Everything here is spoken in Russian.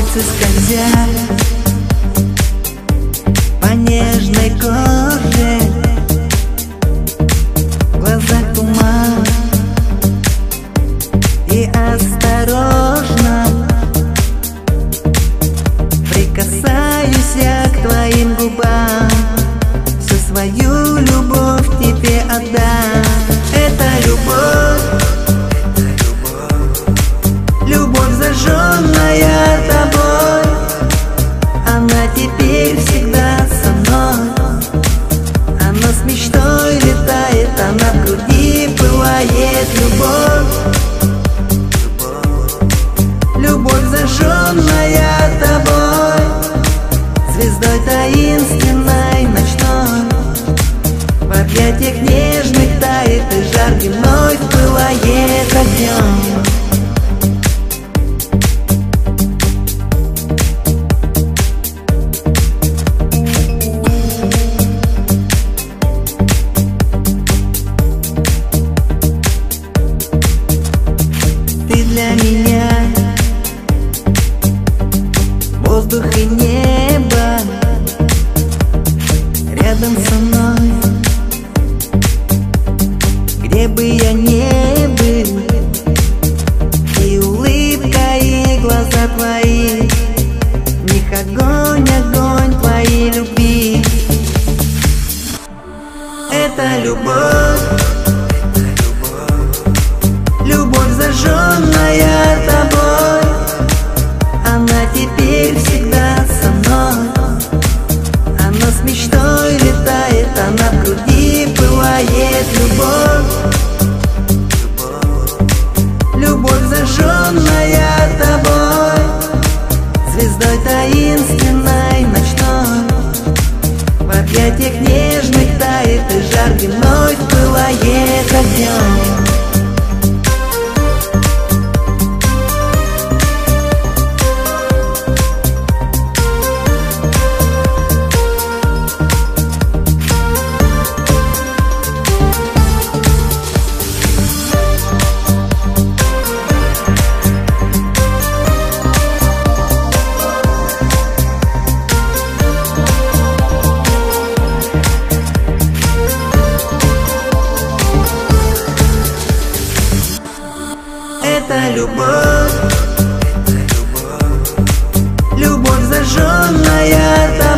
Пальцы скользят по нежной коже, в глазах туман, и осторожно прикасаюсь я к твоим губам, всю свою любовь тебе отдам. Это любовь, любовь, зажженная тобой, она теперь всегда со мной. Она с мечтой летает, она в груди пылает. Любовь, любовь, зажженная тобой, звездой таинственной ночной, в объятиях нежных тает, и жар вновь пылает огнем. Ты для меня воздух и небо, рядом со мной, где бы я ни был, и улыбка, и глаза твои, в них огонь, огонь твоей любви. Это любовь, любовь, зажженная тобой, она теперь всегда со мной. Она с мечтой летает, она в груди пылает. Любовь, любовь, зажженная тобой, звездой таинственной ночной, в объятиях нежных тает, и жар вновь пылает огнем. Это любовь, любовь, зажженная.